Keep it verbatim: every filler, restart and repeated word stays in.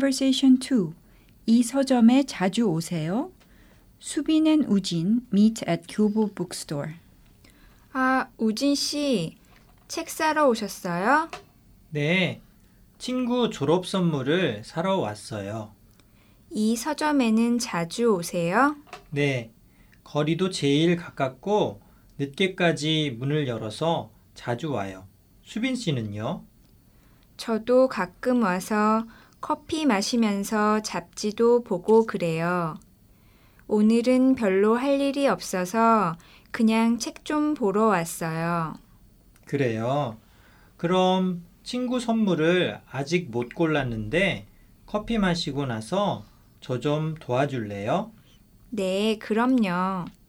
Conversation two. 이 서점에 자주 오세요. 수빈 and 우진 meet at 교보 bookstore. 아, 우진 씨, 책 사러 오셨어요? 네, 친구 졸업 선물을 사러 왔어요. 이 서점에는 자주 오세요? 네, 거리도 제일 가깝고 늦게까지 문을 열어서 자주 와요. 수빈 씨는요? 저도 가끔 와서 커피 마시면서 잡지도 보고 그래요. 오늘은 별로 할 일이 없어서 그냥 책 좀 보러 왔어요. 그래요. 그럼 친구 선물을 아직 못 골랐는데 커피 마시고 나서 저 좀 도와줄래요? 네, 그럼요.